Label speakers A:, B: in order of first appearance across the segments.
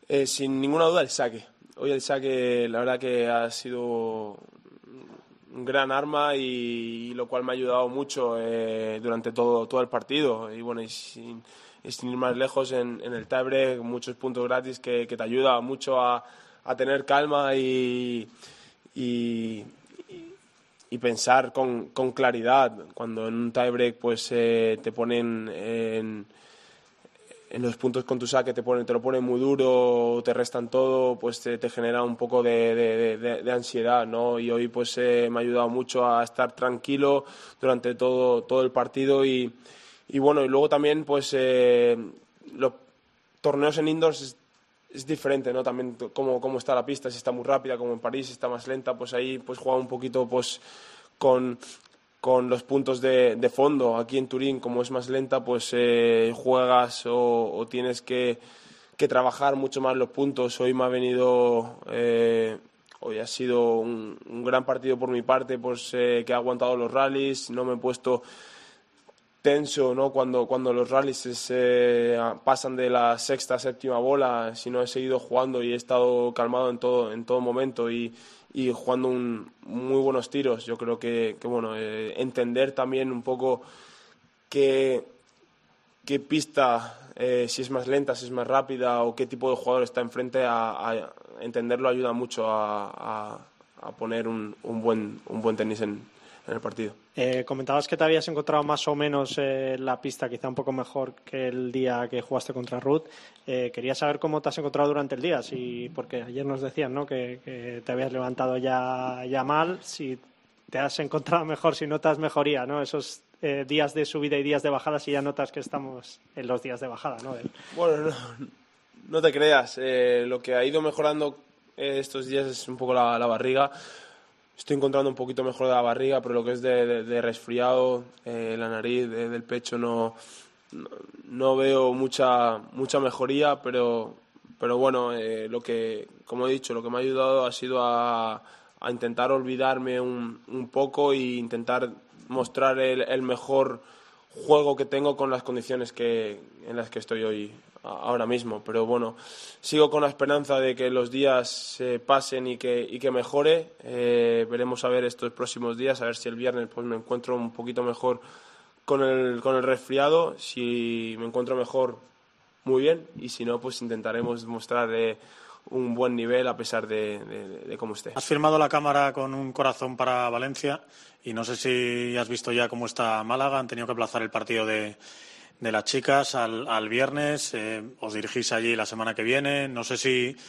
A: Sin ninguna duda el saque. Hoy el saque la verdad que ha sido un gran arma y lo cual me ha ayudado mucho durante todo el partido. Y bueno, y sin ir más lejos, en el tiebreak muchos puntos gratis que te ayuda mucho a tener calma y pensar con claridad. Cuando en un tiebreak pues te ponen en los puntos con tu saque, te lo ponen muy duro, te restan todo, pues te genera un poco de ansiedad, ¿no? Y hoy pues me ha ayudado mucho a estar tranquilo durante todo el partido y bueno, y luego también pues los torneos en indoors es diferente, ¿no? También cómo está la pista, si está muy rápida como en París, si está más lenta, pues ahí pues juega un poquito pues con los puntos de fondo. Aquí en Turín, como es más lenta, pues juegas o tienes que trabajar mucho más los puntos. Hoy me ha venido, hoy ha sido un gran partido por mi parte, pues que he aguantado los rallies, no me he puesto tenso, ¿no? Cuando los rallies pasan de la sexta a séptima bola, sino he seguido jugando y he estado calmado en todo momento y jugando muy buenos tiros. Yo creo que bueno, entender también un poco qué pista, si es más lenta, si es más rápida o qué tipo de jugador está enfrente, a entenderlo ayuda mucho a poner un buen tenis en el partido.
B: Comentabas que te habías encontrado más o menos la pista quizá un poco mejor que el día que jugaste contra Ruud. Quería saber cómo te has encontrado durante el día, porque ayer nos decían, ¿no?, que te habías levantado ya mal, si te has encontrado mejor, si notas mejoría, ¿no? Esos días de subida y días de bajada, si ya notas que estamos en los días de bajada, ¿no?
A: Bueno, no te creas, lo que ha ido mejorando estos días es un poco la barriga. Estoy encontrando un poquito mejor de la barriga, pero lo que es de resfriado, la nariz, del pecho, no veo mucha mejoría, pero bueno, como he dicho, lo que me ha ayudado ha sido a intentar olvidarme un poco e intentar mostrar el mejor juego que tengo con las condiciones en las que estoy hoy ahora mismo. Pero bueno, sigo con la esperanza de que los días pasen y que mejore. Veremos a ver estos próximos días, a ver si el viernes pues me encuentro un poquito mejor con el resfriado. Si me encuentro mejor, muy bien, y si no, pues intentaremos mostrar un buen nivel a pesar de cómo esté.
C: Has firmado la cámara con un corazón para Valencia y no sé si has visto ya cómo está Málaga. Han tenido que aplazar el partido de las chicas al viernes. Os dirigís allí la semana que viene. No sé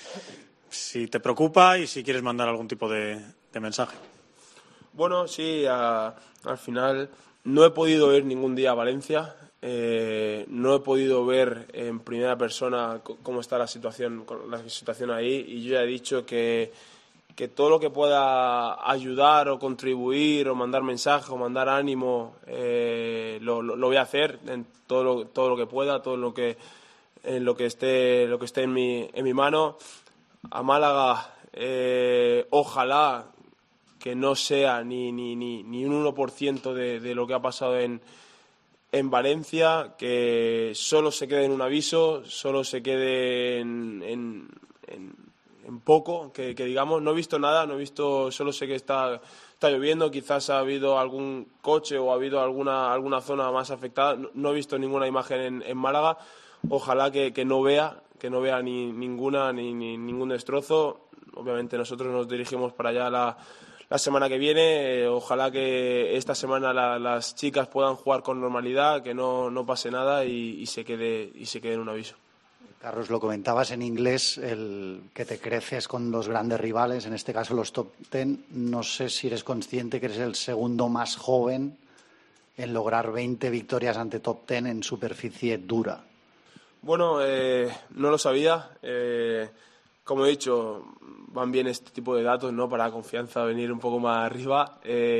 C: si te preocupa y si quieres mandar algún tipo de mensaje.
A: Bueno, sí, al final no he podido ir ningún día a Valencia. No he podido ver en primera persona cómo está la situación ahí, y yo ya he dicho que todo lo que pueda ayudar o contribuir o mandar mensaje o mandar ánimo lo voy a hacer en todo lo que pueda, todo lo que esté en mi mano. A Málaga, ojalá que no sea ni un 1% de lo que ha pasado en Valencia, que solo se quede en un aviso, solo se quede en poco, que digamos. No he visto nada, solo sé que está lloviendo, quizás ha habido algún coche o ha habido alguna zona más afectada. No he visto ninguna imagen en Málaga. Ojalá que no vea ningún destrozo. Obviamente nosotros nos dirigimos para allá la semana que viene. Ojalá que esta semana las chicas puedan jugar con normalidad, que no pase nada y se quede en un aviso.
D: Carlos, lo comentabas en inglés, que te creces con los grandes rivales, en este caso los top 10. No sé si eres consciente que eres el segundo más joven en lograr 20 victorias ante top 10 en superficie dura.
A: Bueno, no lo sabía. Como he dicho, van bien este tipo de datos, ¿no?, para la confianza, venir un poco más arriba.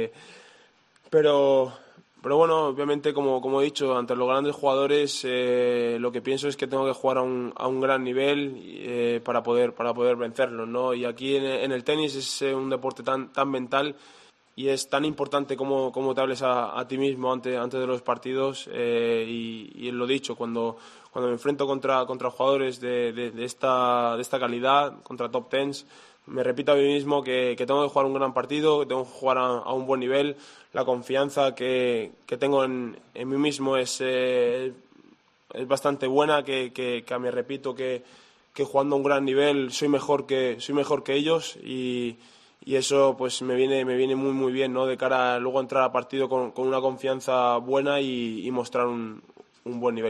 A: Pero bueno, obviamente, como he dicho, ante los grandes jugadores, lo que pienso es que tengo que jugar a un gran nivel para poder vencerlos, ¿no? Y aquí en el tenis es un deporte tan mental y es tan importante como te hables a ti mismo antes de los partidos. Y lo dicho, cuando cuando me enfrento contra jugadores de esta calidad, contra top 10, me repito a mí mismo que tengo que jugar un gran partido, que tengo que jugar a un buen nivel. La confianza que tengo en mí mismo es bastante buena, que me repito que jugando a un gran nivel soy mejor que ellos y eso pues me viene muy muy bien, ¿no? De cara a luego entrar a partido con una confianza buena y mostrar un buen nivel.